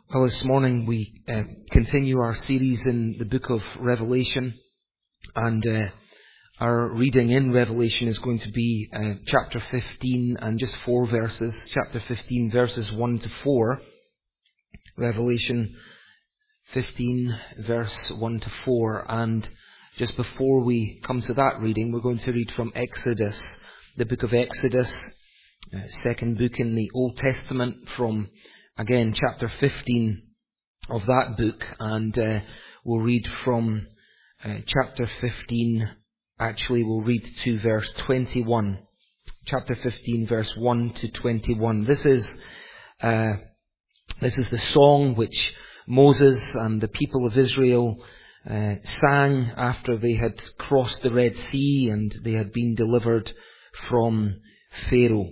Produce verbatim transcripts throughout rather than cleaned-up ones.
Well, this morning we uh, continue our series in the book of Revelation, and uh, our reading in Revelation is going to be uh, chapter fifteen and just four verses. Chapter fifteen, verses one to four. Revelation fifteen, verse one to four. And just before we come to that reading, we're going to read from Exodus, the book of Exodus, uh, second book in the Old Testament, from again, chapter fifteen of that book, and uh, we'll read from uh, chapter fifteen, actually we'll read to verse twenty-one. Chapter fifteen, verse one to twenty-one. This is, uh, this is the song which Moses and the people of Israel uh, sang after they had crossed the Red Sea and they had been delivered from Pharaoh.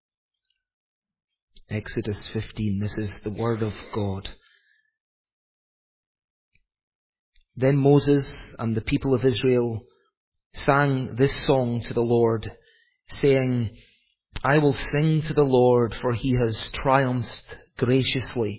Exodus fifteen, this is the word of God. Then Moses and the people of Israel sang this song to the Lord, saying, I will sing to the Lord, for he has triumphed graciously,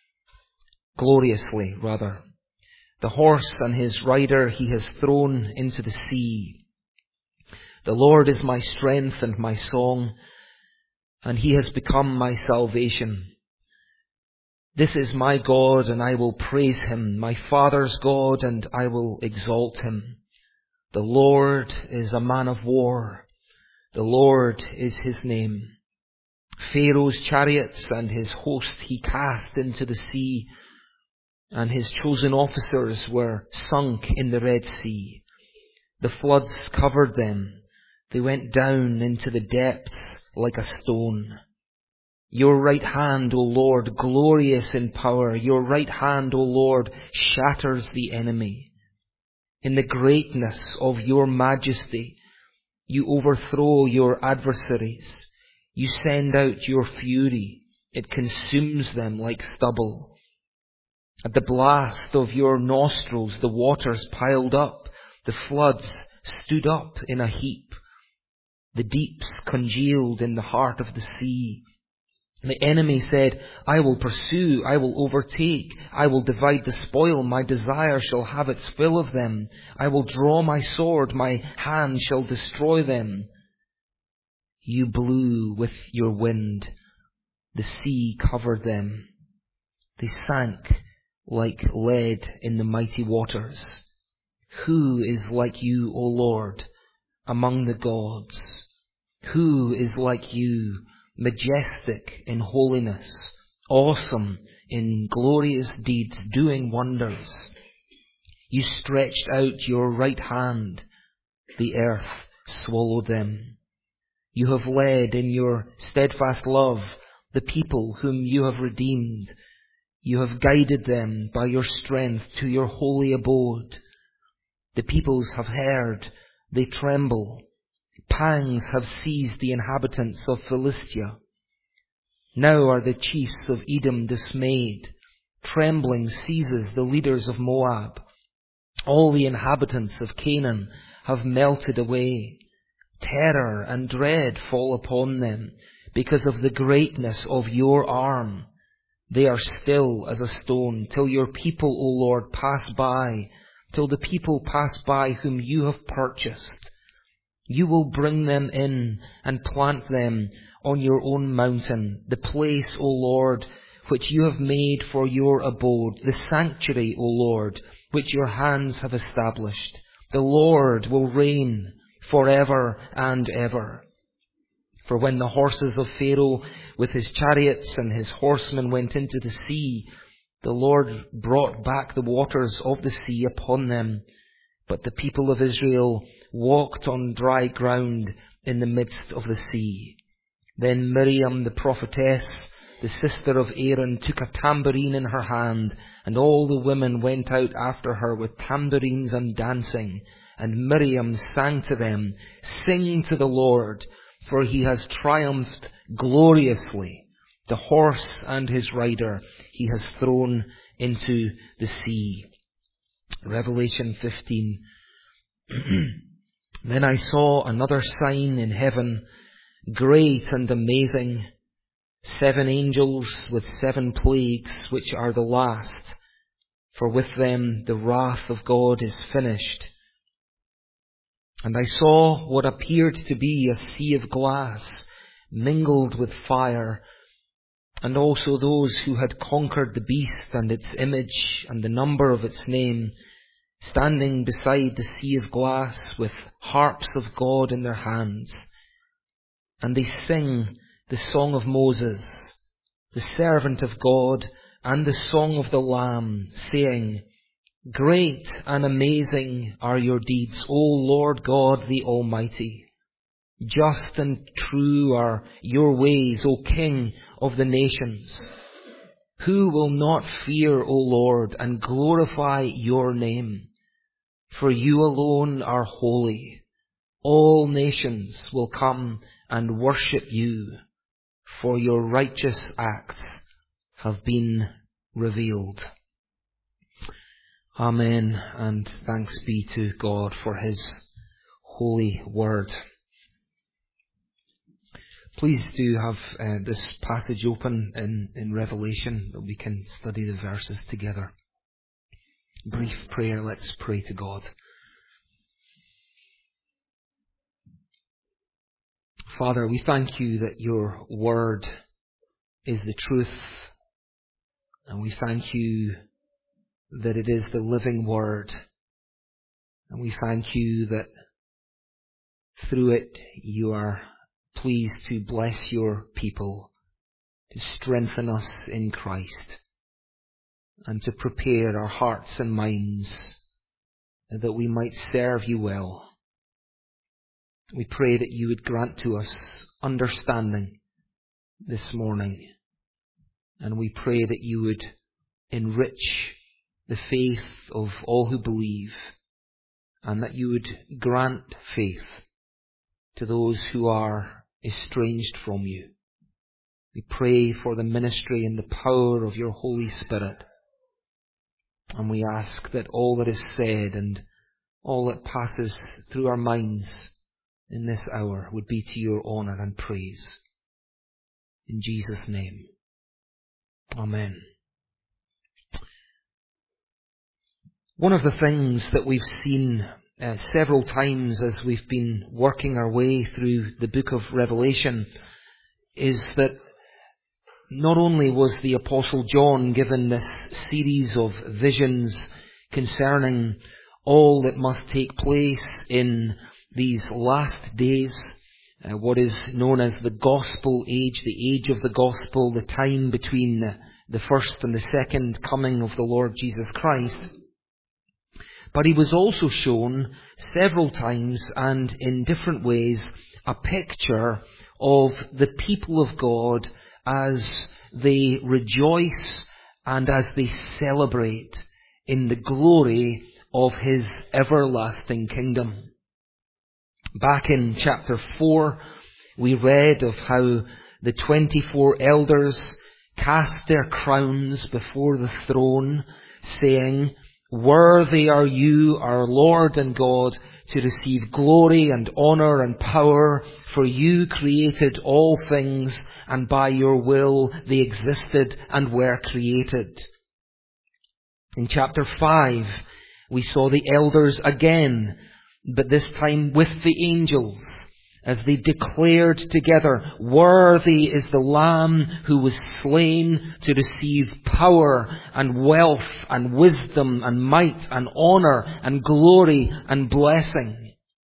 gloriously rather. The horse and his rider he has thrown into the sea. The Lord is my strength and my song, and he has become my salvation. This is my God, and I will praise him, my father's God, and I will exalt him. The Lord is a man of war. The Lord is his name. Pharaoh's chariots and his host he cast into the sea, and his chosen officers were sunk in the Red Sea. The floods covered them. They went down into the depths like a stone. Your right hand, O Lord, glorious in power. Your right hand, O Lord, shatters the enemy. In the greatness of your majesty, you overthrow your adversaries. You send out your fury. It consumes them like stubble. At the blast of your nostrils, the waters piled up. The floods stood up in a heap. The deeps congealed in the heart of the sea. The enemy said, I will pursue, I will overtake, I will divide the spoil, my desire shall have its fill of them. I will draw my sword, my hand shall destroy them. You blew with your wind, the sea covered them. They sank like lead in the mighty waters. Who is like you, O Lord, among the gods? Who is like you, majestic in holiness, awesome in glorious deeds, doing wonders? You stretched out your right hand, the earth swallowed them. You have led in your steadfast love the people whom you have redeemed. You have guided them by your strength to your holy abode. The peoples have heard, they tremble. Pangs have seized the inhabitants of Philistia. Now are the chiefs of Edom dismayed. Trembling seizes the leaders of Moab. All the inhabitants of Canaan have melted away. Terror and dread fall upon them because of the greatness of your arm. They are still as a stone till your people, O Lord, pass by, till the people pass by whom you have purchased. You will bring them in and plant them on your own mountain, the place, O Lord, which you have made for your abode, the sanctuary, O Lord, which your hands have established. The Lord will reign forever and ever. For when the horses of Pharaoh with his chariots and his horsemen went into the sea, the Lord brought back the waters of the sea upon them. But the people of Israel walked on dry ground in the midst of the sea. Then Miriam the prophetess, the sister of Aaron, took a tambourine in her hand, and all the women went out after her with tambourines and dancing. And Miriam sang to them, Sing to the Lord, for he has triumphed gloriously. The horse and his rider he has thrown into the sea. Revelation fifteen. Then I saw another sign in heaven, great and amazing, seven angels with seven plagues, which are the last, for with them the wrath of God is finished. And I saw what appeared to be a sea of glass, mingled with fire, and also those who had conquered the beast and its image and the number of its name, standing beside the sea of glass with harps of God in their hands. And they sing the song of Moses, the servant of God, and the song of the Lamb, saying, Great and amazing are your deeds, O Lord God the Almighty. Just and true are your ways, O King of the nations. Who will not fear, O Lord, and glorify your name? For you alone are holy. All nations will come and worship you, for your righteous acts have been revealed. Amen, and thanks be to God for his holy word. Please do have uh, this passage open in, in Revelation that we can study the verses together. Brief prayer, let's pray to God. Father, we thank you that your word is the truth, and we thank you that it is the living word, and we thank you that through it you are pleased to bless your people, to strengthen us in Christ, and to prepare our hearts and minds that we might serve you well. We pray that you would grant to us understanding this morning, and we pray that you would enrich the faith of all who believe, and that you would grant faith to those who are estranged from you. We pray for the ministry and the power of your Holy Spirit, and we ask that all that is said and all that passes through our minds in this hour would be to your honour and praise. In Jesus' name. Amen. One of the things that we've seen uh, several times as we've been working our way through the book of Revelation is that not only was the Apostle John given this series of visions concerning all that must take place in these last days, uh, what is known as the gospel age, the age of the gospel, the time between the first and the second coming of the Lord Jesus Christ. But he was also shown several times and in different ways a picture of the people of God as they rejoice and as they celebrate in the glory of his everlasting kingdom. Back in chapter four, we read of how the twenty-four elders cast their crowns before the throne, saying, Worthy are you, our Lord and God, to receive glory and honour and power, for you created all things, and by your will they existed and were created. In chapter five, we saw the elders again, but this time with the angels, as they declared together, Worthy is the Lamb who was slain to receive power and wealth and wisdom and might and honour and glory and blessing.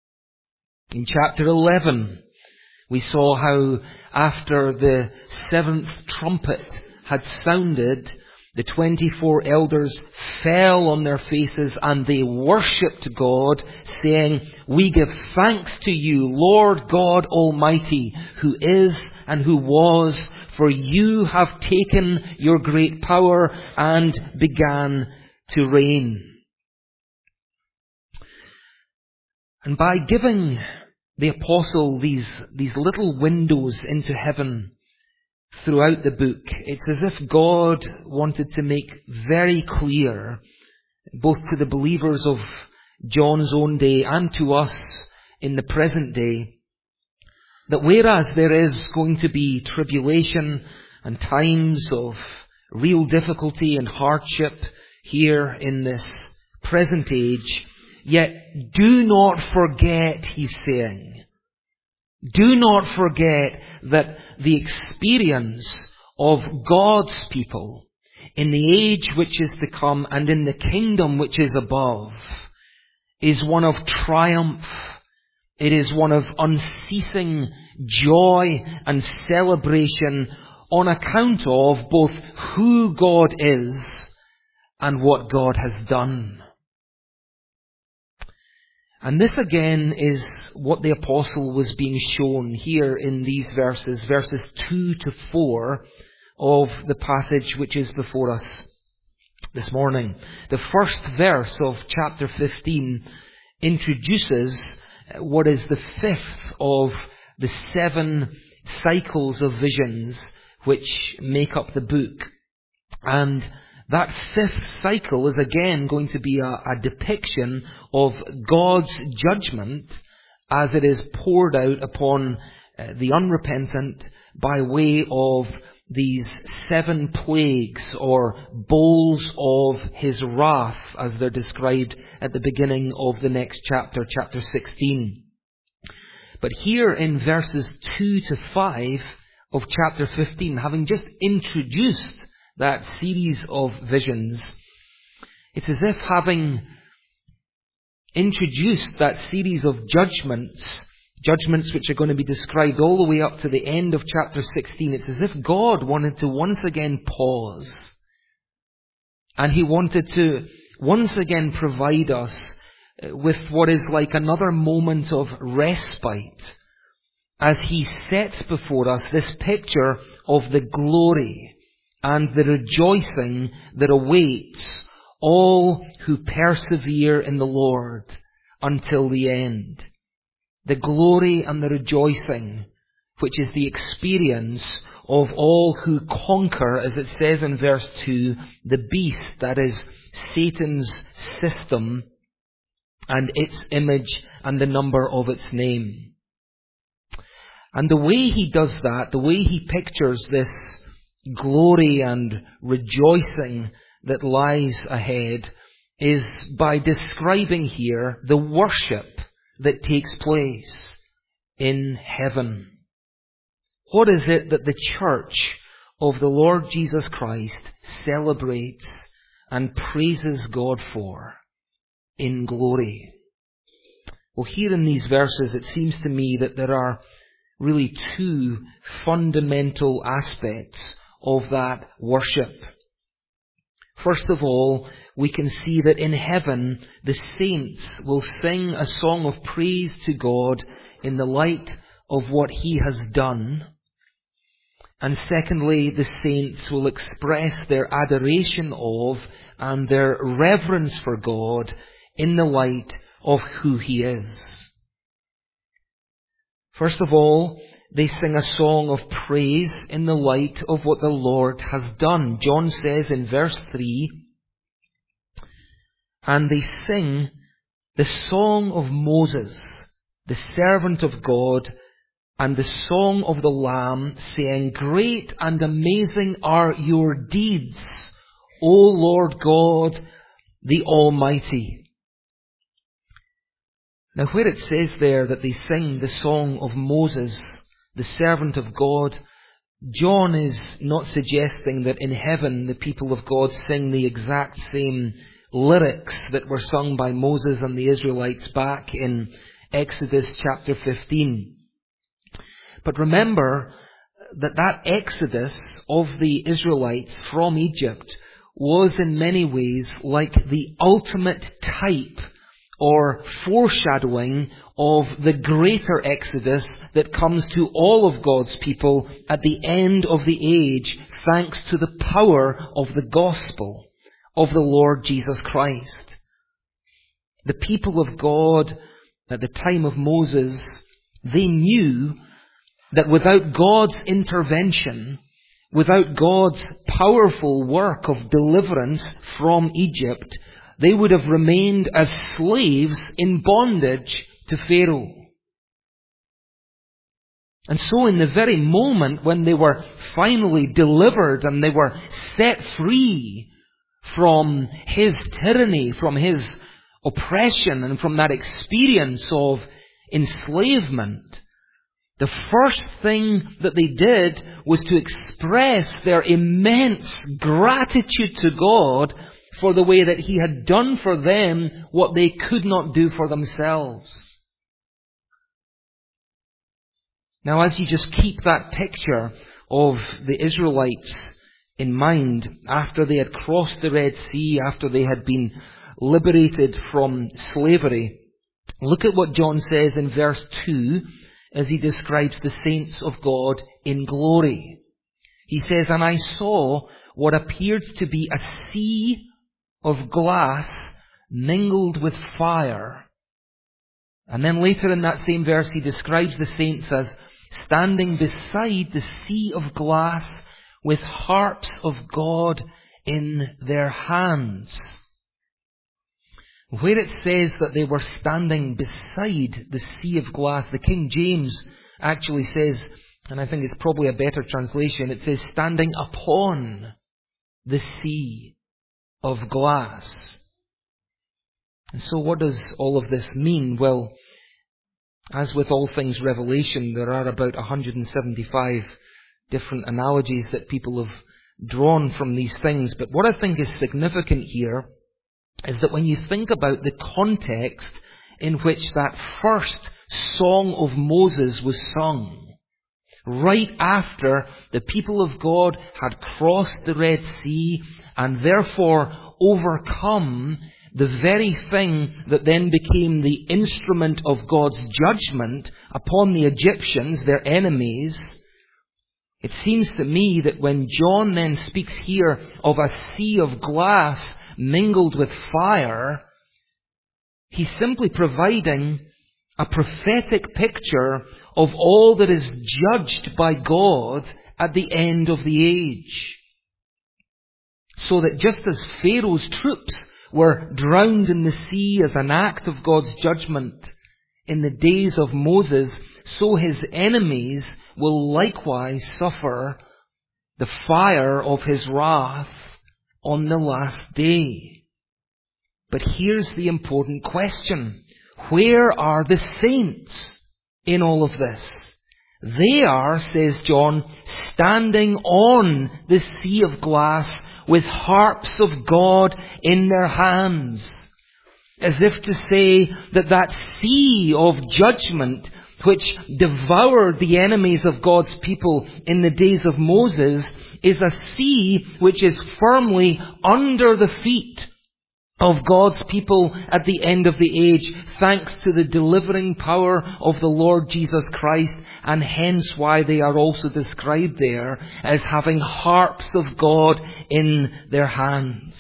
In chapter eleven, we saw how after the seventh trumpet had sounded, the twenty-four elders fell on their faces and they worshipped God, saying, We give thanks to you, Lord God Almighty, who is and who was, for you have taken your great power and began to reign. And by giving the apostle these, these little windows into heaven throughout the book, it's as if God wanted to make very clear, both to the believers of John's own day and to us in the present day, that whereas there is going to be tribulation and times of real difficulty and hardship here in this present age. Yet do not forget, he's saying, do not forget that the experience of God's people in the age which is to come and in the kingdom which is above is one of triumph. It is one of unceasing joy and celebration on account of both who God is and what God has done. And this again is what the apostle was being shown here in these verses, verses two to four of the passage which is before us this morning. The first verse of chapter fifteen introduces what is the fifth of the seven cycles of visions which make up the book. And that fifth cycle is again going to be a, a depiction of God's judgment as it is poured out upon uh, the unrepentant by way of these seven plagues or bowls of his wrath, as they're described at the beginning of the next chapter, chapter sixteen. But here in verses two to five of chapter fifteen, having just introduced that series of visions, it's as if having introduced that series of judgments, judgments which are going to be described all the way up to the end of chapter sixteen, it's as if God wanted to once again pause. And he wanted to once again provide us with what is like another moment of respite as he sets before us this picture of the glory and the rejoicing that awaits all who persevere in the Lord until the end. The glory and the rejoicing, which is the experience of all who conquer, as it says in verse two, the beast, that is Satan's system and its image and the number of its name. And the way he does that, the way he pictures this glory and rejoicing that lies ahead, is by describing here the worship that takes place in heaven. What is it that the church of the Lord Jesus Christ celebrates and praises God for in glory? Well, here in these verses, it seems to me that there are really two fundamental aspects of that worship. First of all, we can see that in heaven the saints will sing a song of praise to God in the light of what he has done. And secondly, the saints will express their adoration of and their reverence for God in the light of who he is. First of all, they sing a song of praise in the light of what the Lord has done. John says in verse three, and they sing the song of Moses, the servant of God, and the song of the Lamb, saying, great and amazing are your deeds, O Lord God, the Almighty. Now, where it says there that they sing the song of Moses, the servant of God, John is not suggesting that in heaven the people of God sing the exact same lyrics that were sung by Moses and the Israelites back in Exodus chapter fifteen. But remember that that exodus of the Israelites from Egypt was in many ways like the ultimate type or foreshadowing of the greater exodus that comes to all of God's people at the end of the age, thanks to the power of the gospel of the Lord Jesus Christ. The people of God at the time of Moses, they knew that without God's intervention, without God's powerful work of deliverance from Egypt, they would have remained as slaves in bondage to Pharaoh. And so in the very moment when they were finally delivered and they were set free from his tyranny, from his oppression, and from that experience of enslavement, the first thing that they did was to express their immense gratitude to God for the way that he had done for them what they could not do for themselves. Now, as you just keep that picture of the Israelites in mind, after they had crossed the Red Sea, after they had been liberated from slavery, look at what John says in verse two as he describes the saints of God in glory. He says, "And I saw what appeared to be a sea of glass mingled with fire." And then later in that same verse he describes the saints as standing beside the sea of glass with harps of God in their hands. Where it says that they were standing beside the sea of glass, the King James actually says, and I think it's probably a better translation, it says standing upon the sea of glass. And so what does all of this mean? Well, as with all things Revelation, there are about one hundred seventy-five different analogies that people have drawn from these things. But what I think is significant here is that when you think about the context in which that first song of Moses was sung, right after the people of God had crossed the Red Sea and therefore overcome the very thing that then became the instrument of God's judgment upon the Egyptians, their enemies, it seems to me that when John then speaks here of a sea of glass mingled with fire, he's simply providing a prophetic picture of all that is judged by God at the end of the age. So that just as Pharaoh's troops were drowned in the sea as an act of God's judgment in the days of Moses, so his enemies will likewise suffer the fire of his wrath on the last day. But here's the important question. Where are the saints in all of this? They are, says John, standing on the sea of glass with harps of God in their hands. As if to say that that sea of judgment which devoured the enemies of God's people in the days of Moses is a sea which is firmly under the feet of God's people at the end of the age, thanks to the delivering power of the Lord Jesus Christ, and hence why they are also described there as having harps of God in their hands.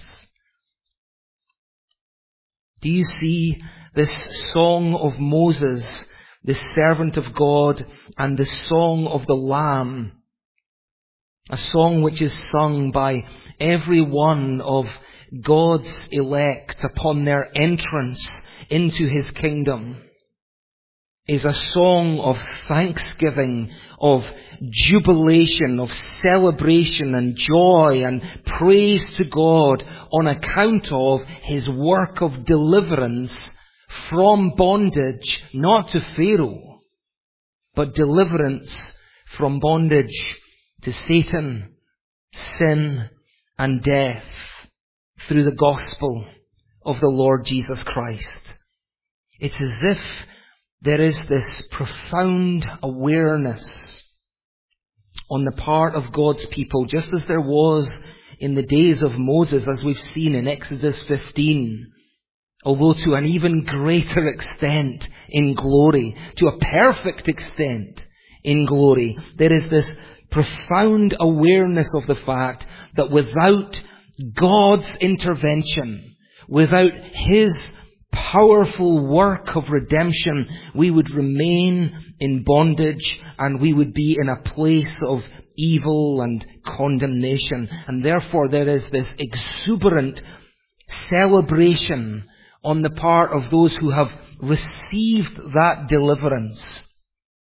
Do you see this song of Moses, the servant of God, and the song of the Lamb? A song which is sung by every one of God's elect upon their entrance into His kingdom, is a song of thanksgiving, of jubilation, of celebration and joy and praise to God on account of His work of deliverance from bondage, not to Pharaoh, but deliverance from bondage to Satan, sin and death through the gospel of the Lord Jesus Christ. It's as if there is this profound awareness on the part of God's people, just as there was in the days of Moses, as we've seen in Exodus fifteen, although to an even greater extent in glory, to a perfect extent in glory. There is this profound awareness of the fact that without God's intervention, without His powerful work of redemption, we would remain in bondage and we would be in a place of evil and condemnation. And therefore there is this exuberant celebration on the part of those who have received that deliverance.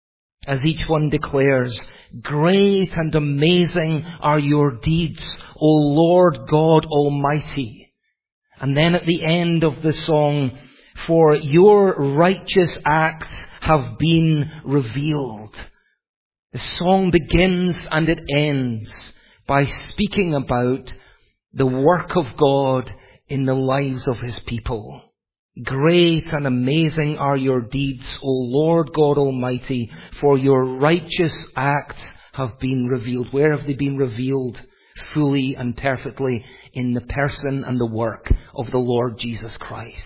as each one declares, "Great and amazing are your deeds, O Lord God Almighty." And then at the end of the song, "For your righteous acts have been revealed." The song begins and it ends by speaking about the work of God in the lives of His people. "Great and amazing are your deeds, O Lord God Almighty, for your righteous acts have been revealed." Where have they been revealed? Fully and perfectly in the person and the work of the Lord Jesus Christ.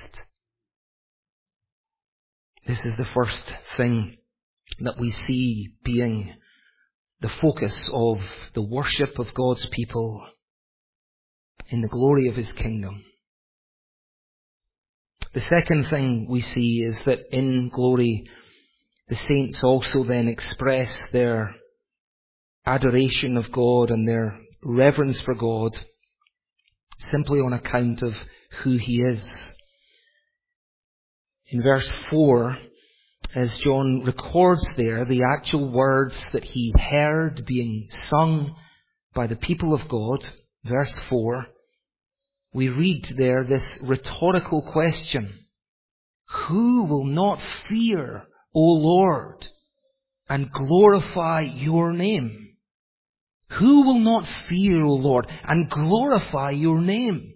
This is the first thing that we see being the focus of the worship of God's people in the glory of His kingdom. The second thing we see is that in glory, the saints also then express their adoration of God and their reverence for God simply on account of who He is. In verse four, as John records there the actual words that he heard being sung by the people of God, verse four, we read there this rhetorical question: "Who will not fear, O Lord, and glorify your name?" Who will not fear, O Lord, and glorify your name?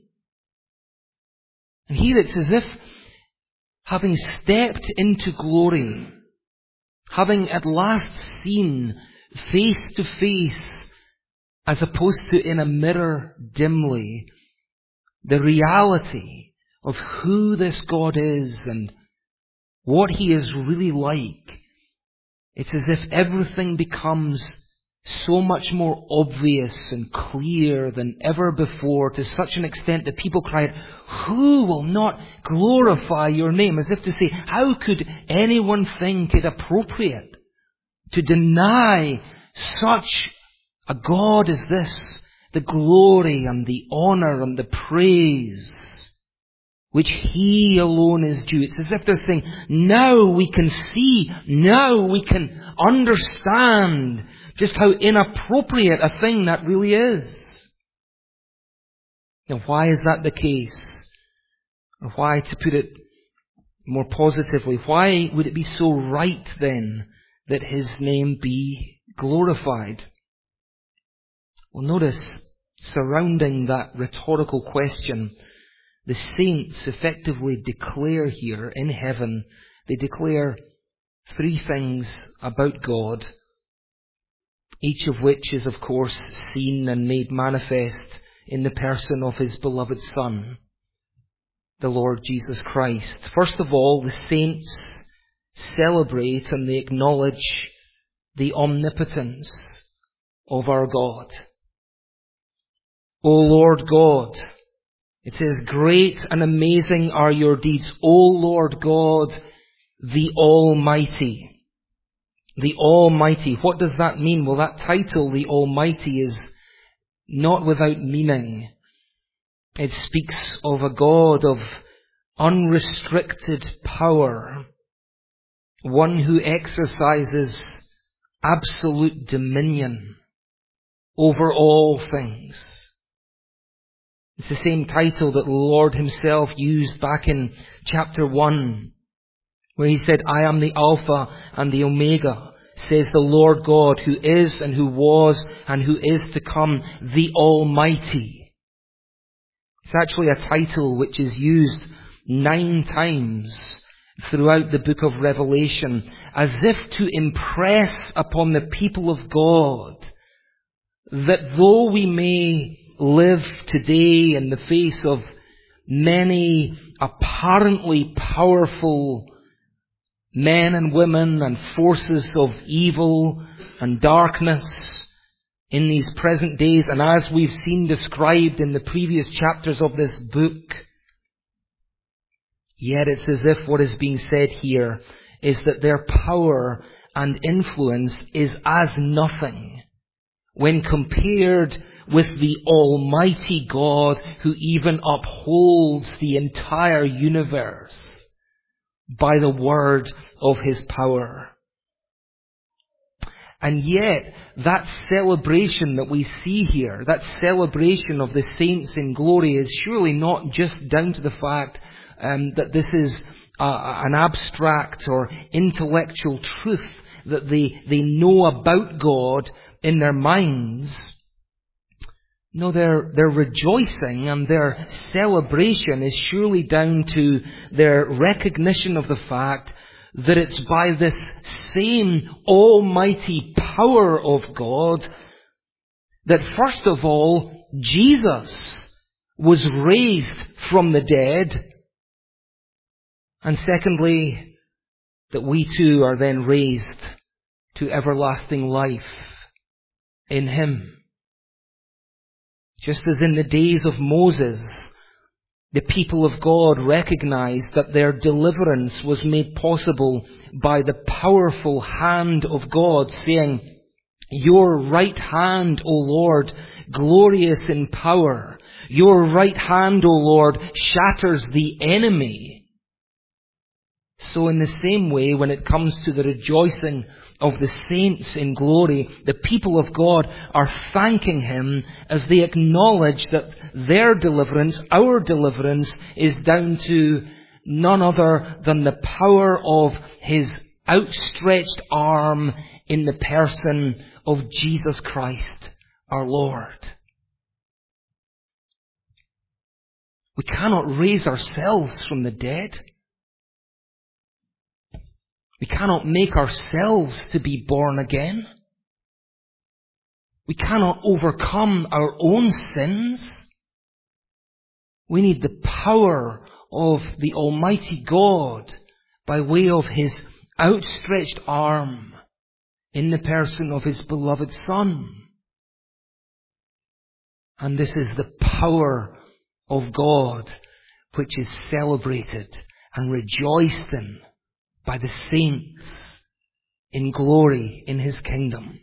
And here it's as if, having stepped into glory, having at last seen face to face, as opposed to in a mirror dimly, the reality of who this God is and what He is really like, it's as if everything becomes so much more obvious and clear than ever before, to such an extent that people cried, "Who will not glorify your name?" As if to say, how could anyone think it appropriate to deny such a God as this the glory and the honor and the praise which He alone is due? It's as if they're saying, now we can see, now we can understand just how inappropriate a thing that really is. Now, why is that the case? Or why, to put it more positively, why would it be so right then that His name be glorified? Well, notice, surrounding that rhetorical question, the saints effectively declare here in heaven, they declare three things about God, each of which is, of course, seen and made manifest in the person of His beloved Son, the Lord Jesus Christ. First of all, the saints celebrate and they acknowledge the omnipotence of our God. O Lord God, it says, "Great and amazing are your deeds, O Lord God, the Almighty." The Almighty. What does that mean? Well, that title, the Almighty, is not without meaning. It speaks of a God of unrestricted power, one who exercises absolute dominion over all things. It's the same title that the Lord Himself used back in chapter one, where He said, "I am the Alpha and the Omega, says the Lord God, who is and who was and who is to come, the Almighty." It's actually a title which is used nine times throughout the book of Revelation, as if to impress upon the people of God that though we may live today in the face of many apparently powerful men and women and forces of evil and darkness in these present days, and as we've seen described in the previous chapters of this book, yet it's as if what is being said here is that their power and influence is as nothing when compared with the Almighty God who even upholds the entire universe by the word of His power. And yet, that celebration that we see here, that celebration of the saints in glory, is surely not just down to the fact um, that this is uh, an abstract or intellectual truth that they, they know about God in their minds. No, their, their rejoicing and their celebration is surely down to their recognition of the fact that it's by this same almighty power of God that first of all, Jesus was raised from the dead, and secondly, that we too are then raised to everlasting life in Him. Just as in the days of Moses, the people of God recognized that their deliverance was made possible by the powerful hand of God, saying, "Your right hand, O Lord, glorious in power. Your right hand, O Lord, shatters the enemy." So in the same way, when it comes to the rejoicing of the saints in glory, the people of God are thanking Him as they acknowledge that their deliverance, our deliverance, is down to none other than the power of His outstretched arm in the person of Jesus Christ, our Lord. We cannot raise ourselves from the dead. We cannot make ourselves to be born again. We cannot overcome our own sins. We need the power of the Almighty God by way of His outstretched arm in the person of His beloved Son. And this is the power of God which is celebrated and rejoiced in by the saints in glory in His kingdom.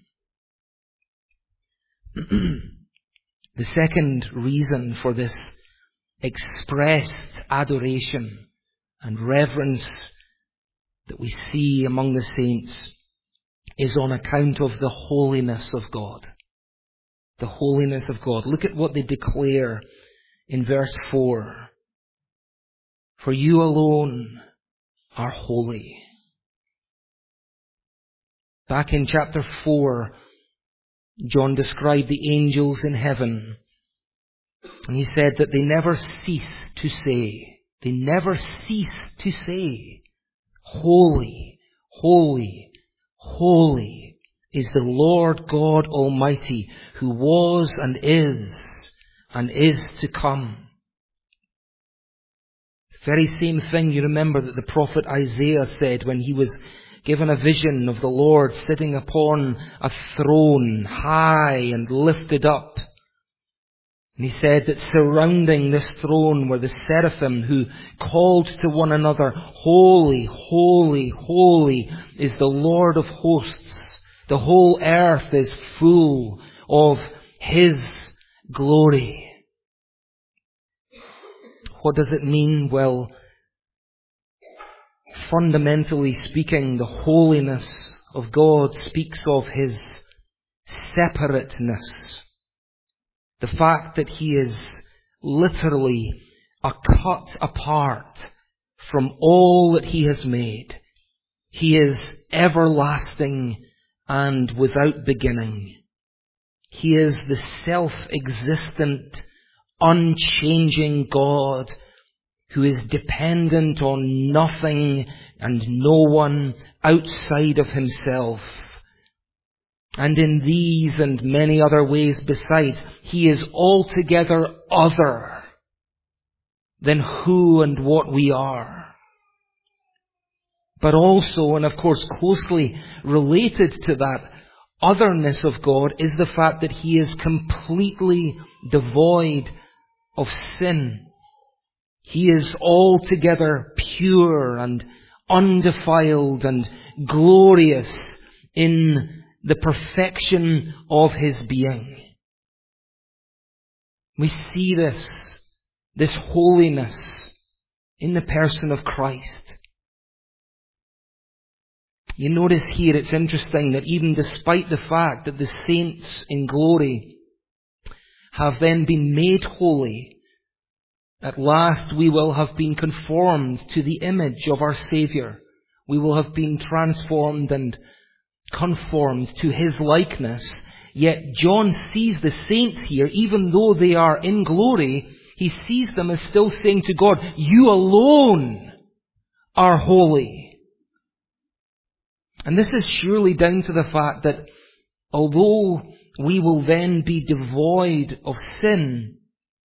The second reason for this expressed adoration and reverence that we see among the saints is on account of the holiness of God. The holiness of God. Look at what they declare in verse four. "For you alone are holy." Back in chapter four, John described the angels in heaven, and he said that they never cease to say, they never cease to say, "Holy, holy, holy is the Lord God Almighty, who was and is and is to come." The very same thing you remember that the prophet Isaiah said when he was given a vision of the Lord sitting upon a throne, high and lifted up. And he said that surrounding this throne were the seraphim who called to one another, "Holy, holy, holy is the Lord of hosts. The whole earth is full of His glory." What does it mean? Well, fundamentally speaking, the holiness of God speaks of His separateness. The fact that He is literally a cut apart from all that He has made. He is everlasting and without beginning. He is the self-existent, unchanging God who is dependent on nothing and no one outside of Himself. And in these and many other ways besides, He is altogether other than who and what we are. But also, and of course closely related to that otherness of God, is the fact that He is completely devoid of sin. He is altogether pure and undefiled and glorious in the perfection of His being. We see this, this holiness in the person of Christ. You notice here it's interesting that even despite the fact that the saints in glory have then been made holy, at last we will have been conformed to the image of our Saviour. We will have been transformed and conformed to His likeness. Yet John sees the saints here, even though they are in glory, he sees them as still saying to God, you alone are holy. And this is surely down to the fact that although we will then be devoid of sin,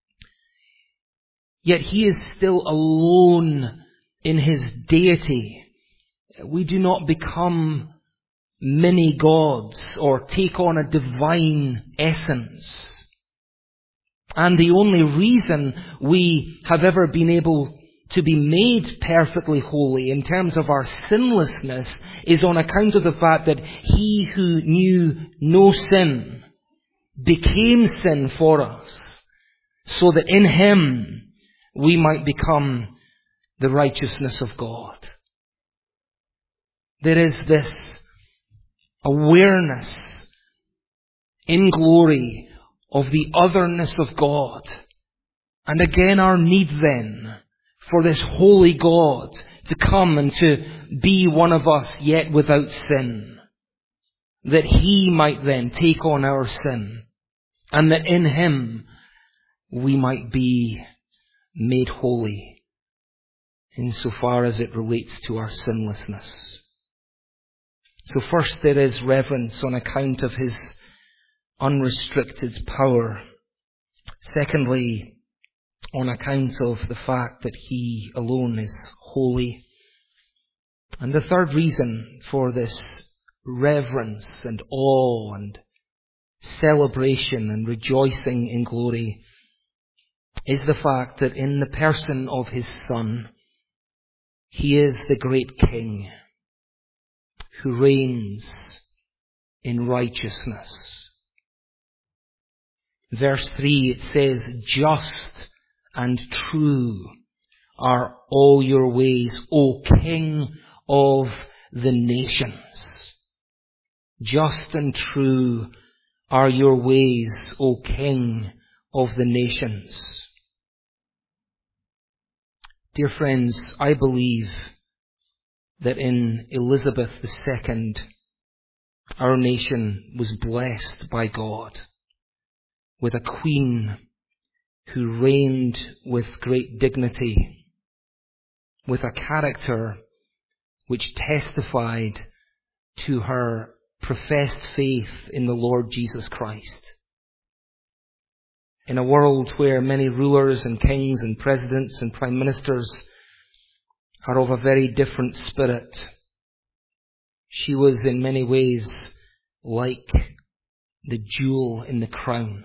yet He is still alone in His deity. We do not become mini gods or take on a divine essence. And the only reason we have ever been able to be made perfectly holy in terms of our sinlessness is on account of the fact that He who knew no sin became sin for us, so that in Him we might become the righteousness of God. There is this awareness in glory of the otherness of God. And again our need then for this holy God to come and to be one of us yet without sin. That He might then take on our sin. And that in Him we might be made holy insofar as it relates to our sinlessness. So first there is reverence on account of His unrestricted power. Secondly, on account of the fact that He alone is holy. And the third reason for this reverence and awe and celebration and rejoicing in glory is the fact that in the person of His Son, He is the great King who reigns in righteousness. Verse three, it says, just and true are all your ways, O King of the nations. Just and true are your ways, O King of the nations. Dear friends, I believe that in Elizabeth the Second, our nation was blessed by God with a queen who reigned with great dignity, with a character which testified to her professed faith in the Lord Jesus Christ. In a world where many rulers and kings and presidents and prime ministers are of a very different spirit, she was in many ways like the jewel in the crown.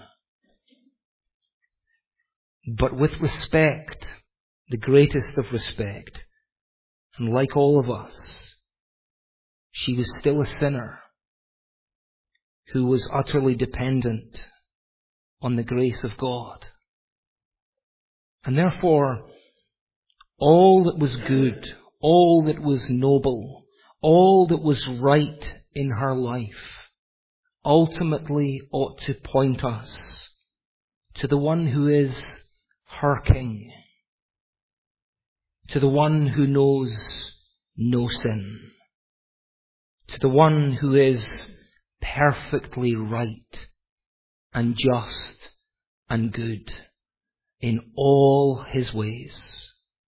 But with respect, the greatest of respect, and like all of us, she was still a sinner who was utterly dependent on the grace of God. And therefore, all that was good, all that was noble, all that was right in her life ultimately ought to point us to the one who is her King, to the one who knows no sin, to the one who is perfectly right and just and good in all His ways.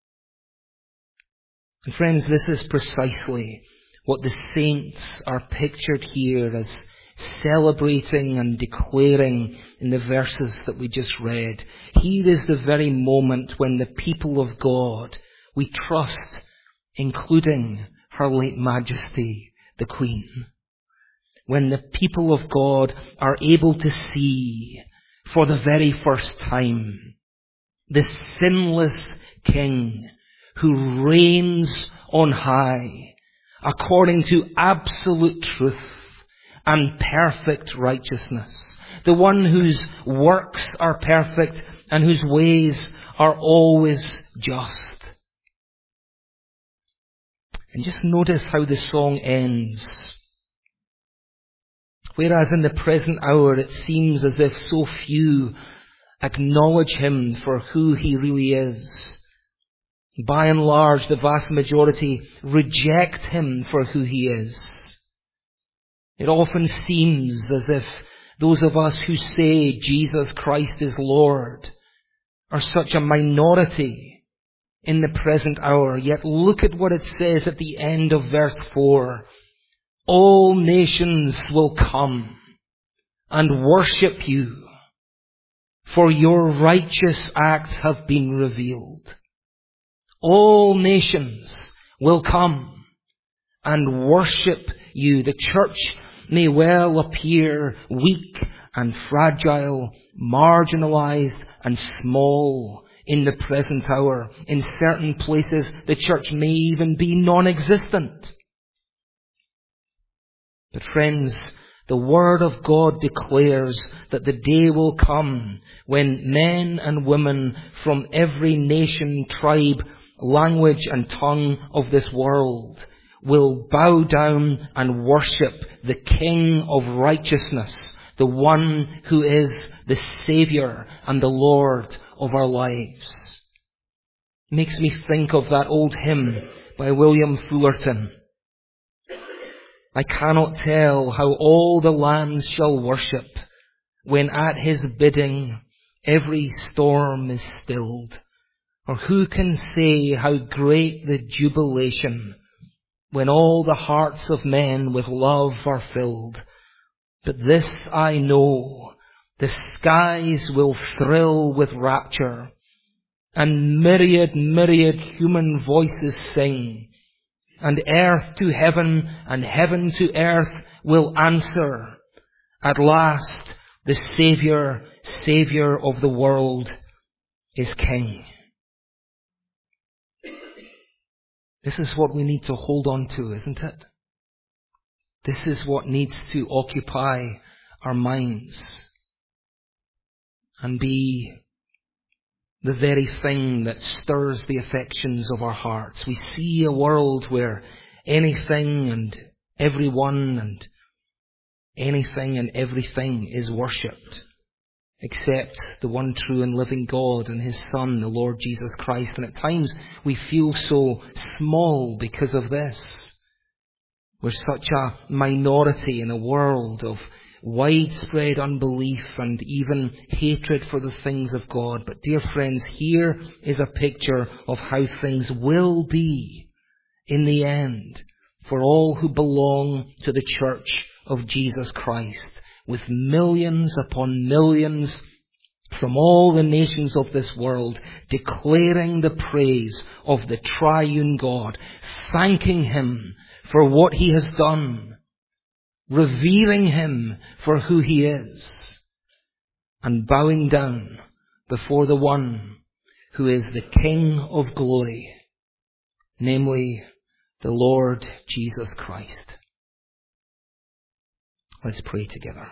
And friends, this is precisely what the saints are pictured here as celebrating and declaring in the verses that we just read. Here is the very moment when the people of God, we trust, including Her late Majesty, the Queen, when the people of God are able to see for the very first time the sinless King who reigns on high according to absolute truth and perfect righteousness. The one whose works are perfect and whose ways are always just. And just notice how the song ends. Whereas in the present hour it seems as if so few acknowledge him for who he really is. By and large, the vast majority reject him for who he is. It often seems as if those of us who say Jesus Christ is Lord are such a minority in the present hour. Yet look at what it says at the end of verse four. All nations will come and worship you, for your righteous acts have been revealed. All nations will come and worship you. The church may well appear weak and fragile, marginalized and small in the present hour. In certain places, the church may even be non-existent. But friends, the Word of God declares that the day will come when men and women from every nation, tribe, language and tongue of this world will bow down and worship the King of righteousness, the one who is the Saviour and the Lord of our lives. It makes me think of that old hymn by William Fullerton. I cannot tell how all the lands shall worship when at his bidding every storm is stilled. Or who can say how great the jubilation when all the hearts of men with love are filled. But this I know, the skies will thrill with rapture, and myriad, myriad human voices sing, and earth to heaven and heaven to earth will answer. At last, the Saviour, Saviour of the world is King. This is what we need to hold on to, isn't it? This is what needs to occupy our minds and be the very thing that stirs the affections of our hearts. We see a world where anything and everyone and anything and everything is worshipped, except the one true and living God and His Son, the Lord Jesus Christ. And at times we feel so small because of this. We're such a minority in a world of widespread unbelief and even hatred for the things of God. But dear friends, here is a picture of how things will be in the end for all who belong to the Church of Jesus Christ, with millions upon millions from all the nations of this world declaring the praise of the triune God, thanking Him for what He has done, revering Him for who He is, and bowing down before the one who is the King of glory, namely the Lord Jesus Christ. Let's pray together.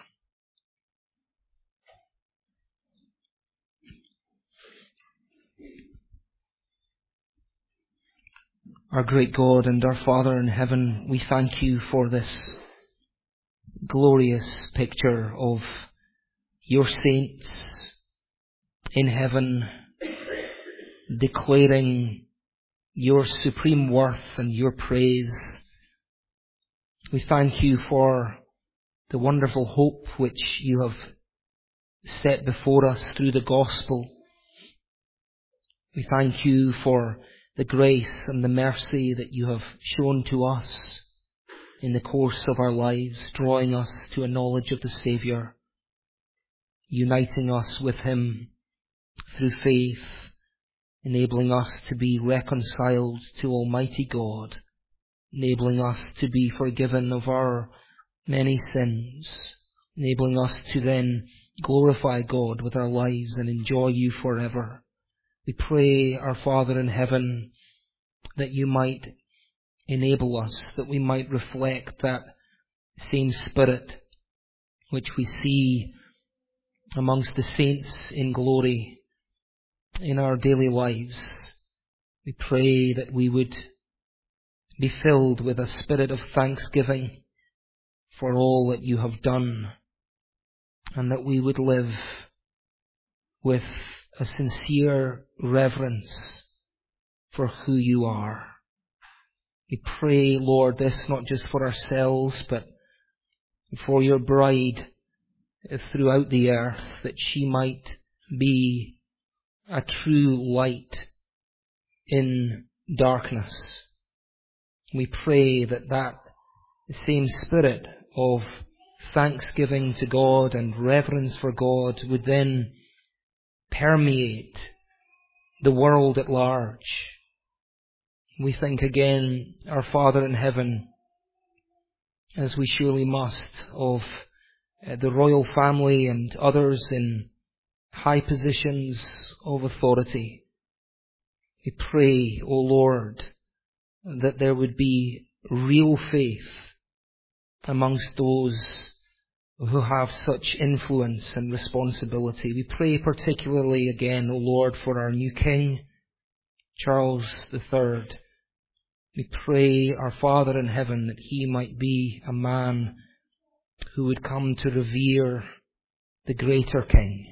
Our great God and our Father in heaven, we thank You for this glorious picture of Your saints in heaven declaring Your supreme worth and Your praise. We thank You for the wonderful hope which You have set before us through the gospel. We thank You for the grace and the mercy that You have shown to us in the course of our lives, drawing us to a knowledge of the Saviour, uniting us with Him through faith, enabling us to be reconciled to Almighty God, enabling us to be forgiven of our many sins, enabling us to then glorify God with our lives and enjoy You forever. We pray, our Father in heaven, that You might enable us, that we might reflect that same Spirit which we see amongst the saints in glory in our daily lives. We pray that we would be filled with a spirit of thanksgiving for all that you have done, and that we would live with a sincere reverence for who you are. We pray, Lord, this not just for ourselves, but for your bride throughout the earth, that she might be a true light in darkness. We pray that that same spirit of thanksgiving to God and reverence for God would then permeate the world at large. We think again, our Father in heaven, as we surely must, of the royal family and others in high positions of authority. We pray, O Lord, that there would be real faith amongst those who have such influence and responsibility. We pray particularly again, O Lord, for our new King, Charles the Third. We pray, our Father in heaven, that he might be a man who would come to revere the greater King,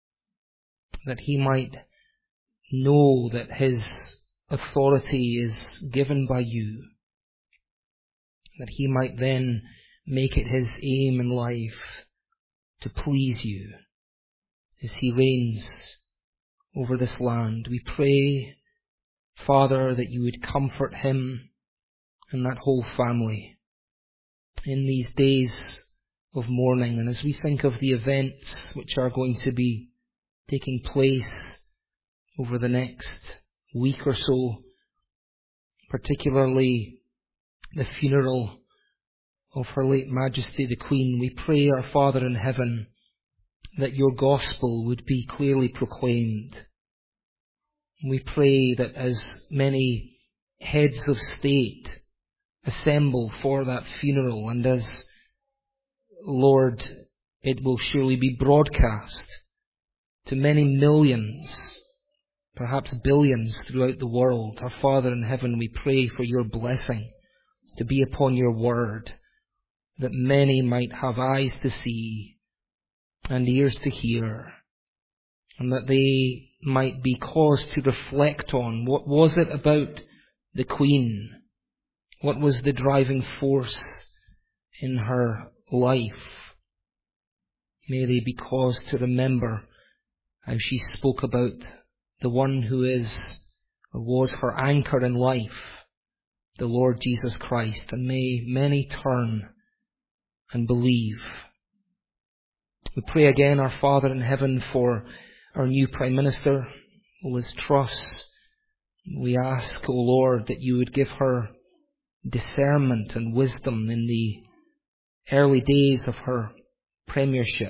that he might know that his authority is given by you, that he might then make it his aim in life to please you as he reigns over this land. We pray, Father, that you would comfort him and that whole family in these days of mourning. And as we think of the events which are going to be taking place over the next week or so, particularly the funeral of Her late Majesty the Queen, we pray, our Father in heaven, that your gospel would be clearly proclaimed. We pray that as many heads of state assemble for that funeral, and as, Lord, it will surely be broadcast to many millions, perhaps billions throughout the world, our Father in heaven, we pray for your blessing to be upon your word, that many might have eyes to see and ears to hear, and that they might be caused to reflect on what was it about the Queen, what was the driving force in her life. May they be caused to remember how she spoke about the one who is or was her anchor in life, the Lord Jesus Christ, and may many turn and believe. We pray again, our Father in heaven, for our new Prime Minister, Liz Truss. We ask, O Lord, that you would give her discernment and wisdom in the early days of her premiership.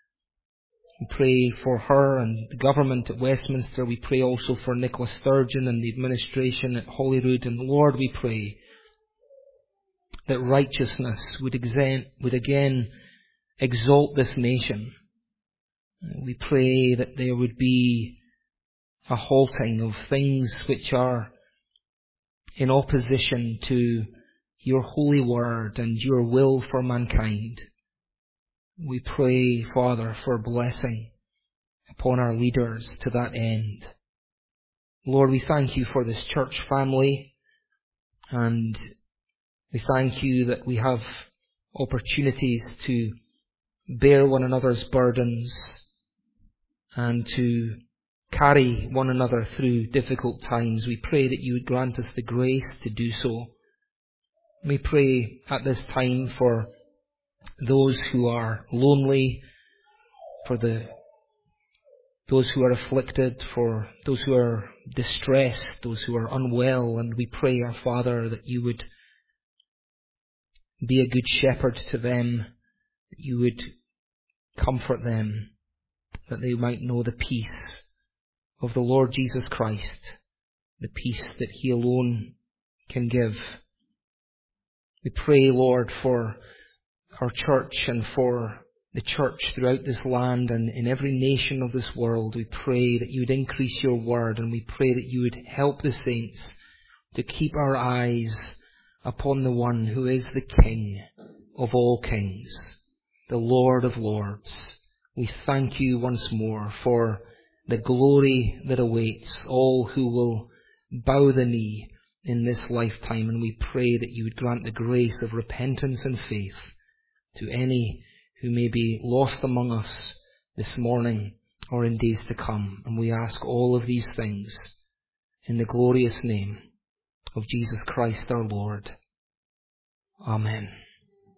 We pray for her and the government at Westminster. We pray also for Nicola Sturgeon and the administration at Holyrood. And Lord, we pray that righteousness would, exen- would again exalt this nation. We pray that there would be a halting of things which are in opposition to your holy word and your will for mankind. We pray, Father, for blessing upon our leaders to that end. Lord, we thank you for this church family, and we thank you that we have opportunities to bear one another's burdens and to carry one another through difficult times. We pray that you would grant us the grace to do so. We pray at this time for those who are lonely, for the those who are afflicted, for those who are distressed, those who are unwell, and we pray, our Father, that you would be a good shepherd to them, that you would comfort them, that they might know the peace of the Lord Jesus Christ, the peace that he alone can give. We pray, Lord, for our church and for the church throughout this land and in every nation of this world. We pray that you would increase your word, and we pray that you would help the saints to keep our eyes upon the one who is the King of all kings, the Lord of lords. We thank you once more for the glory that awaits all who will bow the knee in this lifetime, and we pray that you would grant the grace of repentance and faith to any who may be lost among us this morning or in days to come. And we ask all of these things in the glorious name of Jesus Christ our Lord. Amen.